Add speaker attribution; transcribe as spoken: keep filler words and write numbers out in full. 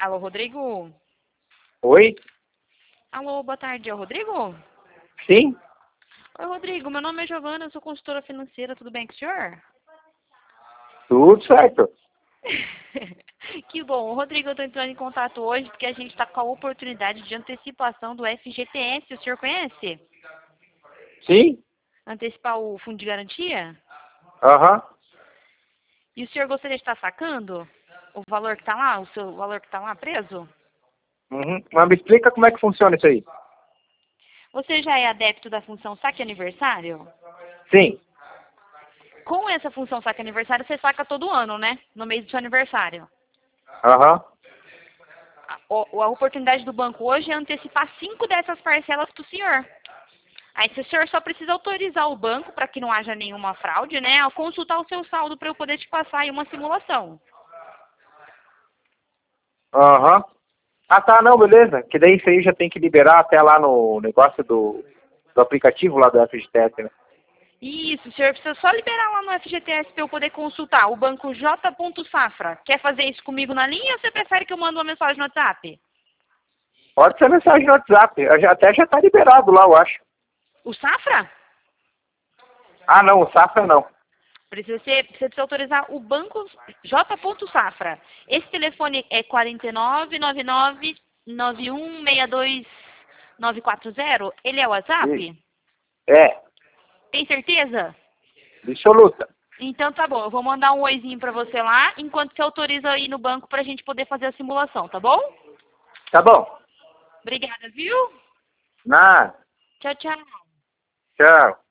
Speaker 1: Alô, Rodrigo?
Speaker 2: Oi?
Speaker 1: Alô, boa tarde, é o Rodrigo?
Speaker 2: Sim?
Speaker 1: Oi, Rodrigo, meu nome é Giovana, eu sou consultora financeira, tudo bem com o senhor?
Speaker 2: Tudo certo.
Speaker 1: Que bom. Rodrigo, eu estou entrando em contato hoje porque a gente está com a oportunidade de antecipação do F G T S, o senhor conhece?
Speaker 2: Sim?
Speaker 1: Antecipar o fundo de garantia?
Speaker 2: Aham.
Speaker 1: E o senhor gostaria de estar sacando o valor que está lá, o seu valor que está lá preso?
Speaker 2: Uhum. Mas me explica como é que funciona isso aí.
Speaker 1: Você já é adepto da função saque aniversário?
Speaker 2: Sim.
Speaker 1: Com essa função saque aniversário, você saca todo ano, né? No mês do seu aniversário.
Speaker 2: Aham.
Speaker 1: A, o- a oportunidade do banco hoje é antecipar cinco dessas parcelas para o senhor. Aí, se o senhor só precisa autorizar o banco para que não haja nenhuma fraude, né? A consultar o seu saldo para eu poder te passar aí uma simulação.
Speaker 2: Aham. Ah, tá, não, beleza. Que daí isso aí já tem que liberar até lá no negócio do, do aplicativo lá do F G T S, né?
Speaker 1: Isso, o senhor precisa só liberar lá no F G T S para eu poder consultar o banco J. Safra. Quer fazer isso comigo na linha ou você prefere que eu mande uma mensagem no WhatsApp?
Speaker 2: Pode ser mensagem no WhatsApp. Eu já- Até já tá liberado lá, eu acho.
Speaker 1: O Safra?
Speaker 2: Ah, não, o Safra não.
Speaker 1: Precisa ser, você precisa autorizar o banco J. Safra. Esse telefone é quatro nove nove nove nove um seis dois nove quatro zero. Ele é o
Speaker 2: E-
Speaker 1: WhatsApp?
Speaker 2: É,
Speaker 1: Tem certeza?
Speaker 2: absoluta.
Speaker 1: Então tá bom, eu vou mandar um oizinho pra você lá, enquanto você autoriza aí no banco pra gente poder fazer a simulação, tá bom?
Speaker 2: Tá bom.
Speaker 1: Obrigada, viu?
Speaker 2: Na,
Speaker 1: Tchau, tchau.
Speaker 2: tchau.